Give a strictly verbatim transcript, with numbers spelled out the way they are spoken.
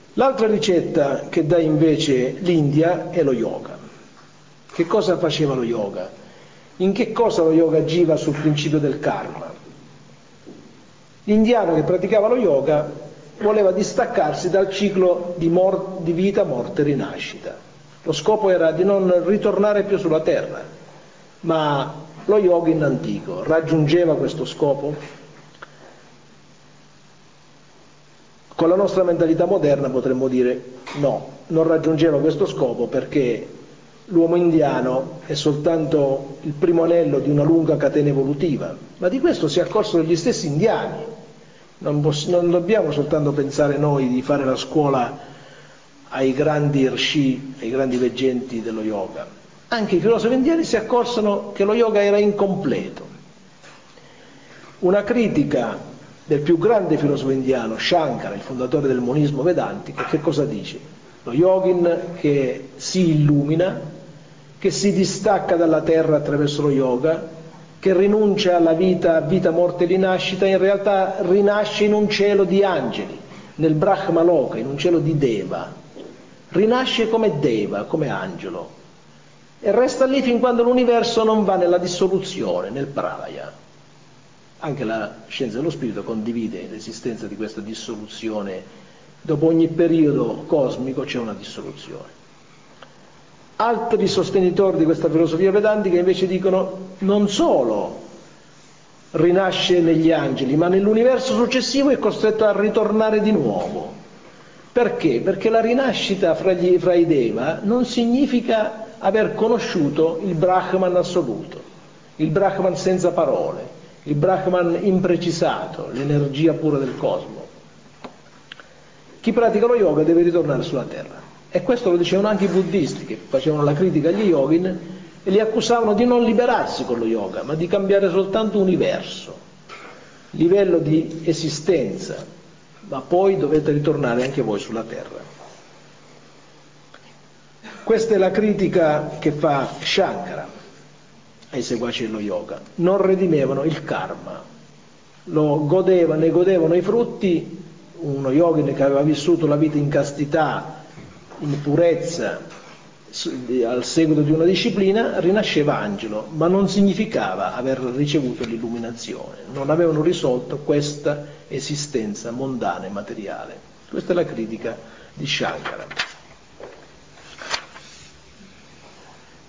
L'altra ricetta che dà invece l'India è lo yoga. Che cosa faceva lo yoga? In che cosa lo yoga agiva sul principio del karma? L'indiano che praticava lo yoga voleva distaccarsi dal ciclo di, mor- di vita, morte e rinascita. Lo scopo era di non ritornare più sulla terra, ma lo yogin antico raggiungeva questo scopo? Con la nostra mentalità moderna potremmo dire no, non raggiungeva questo scopo perché l'uomo indiano è soltanto il primo anello di una lunga catena evolutiva, ma di questo si accorsero gli stessi indiani. Non, poss- non dobbiamo soltanto pensare noi di fare la scuola ai grandi rishi, ai grandi veggenti dello yoga. Anche i filosofi indiani si accorsero che lo yoga era incompleto. Una critica del più grande filosofo indiano, Shankara, il fondatore del monismo vedantico, che cosa dice? Lo yogin che si illumina, che si distacca dalla terra attraverso lo yoga, che rinuncia alla vita, vita, morte e rinascita, in realtà rinasce in un cielo di angeli, nel Brahma Loka, in un cielo di Deva. Rinasce come Deva, come angelo, e resta lì fin quando l'universo non va nella dissoluzione, nel Pralaya. Anche la scienza dello spirito condivide l'esistenza di questa dissoluzione. Dopo ogni periodo cosmico c'è una dissoluzione. Altri sostenitori di questa filosofia vedantica invece dicono non solo rinasce negli angeli, ma nell'universo successivo è costretto a ritornare di nuovo. Perché? Perché la rinascita fra, gli, fra i Deva non significa aver conosciuto il Brahman assoluto, il Brahman senza parole, il Brahman imprecisato, l'energia pura del cosmo. Chi pratica lo yoga deve ritornare sulla terra. E questo lo dicevano anche i buddisti, che facevano la critica agli yogin e li accusavano di non liberarsi con lo yoga, ma di cambiare soltanto universo, livello di esistenza, ma poi dovete ritornare anche voi sulla terra. Questa è la critica che fa Shankara ai seguaci dello yoga. Non redimevano il karma, lo godevano, ne godevano i frutti. Uno yogin che aveva vissuto la vita in castità, in purezza, al seguito di una disciplina, rinasceva angelo, ma non significava aver ricevuto l'illuminazione, non avevano risolto questa esistenza mondana e materiale. Questa è la critica di Shankara.